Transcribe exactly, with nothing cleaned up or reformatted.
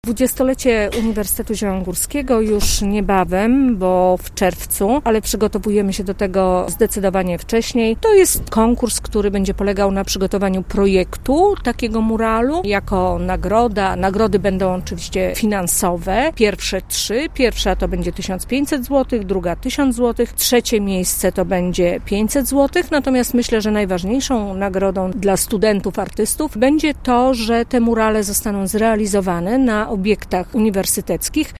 Dwudziestolecie Uniwersytetu Zielonogórskiego już niebawem, bo w czerwcu, ale przygotowujemy się do tego zdecydowanie wcześniej. To jest konkurs, który będzie polegał na przygotowaniu projektu takiego muralu jako nagroda. Nagrody będą oczywiście finansowe. Pierwsze trzy. Pierwsza to będzie tysiąc pięćset złotych, druga tysiąc złotych, trzecie miejsce to będzie pięćset złotych. Natomiast myślę, że najważniejszą nagrodą dla studentów, artystów będzie to, że te murale zostaną zrealizowane na obiektach uniwersyteckich.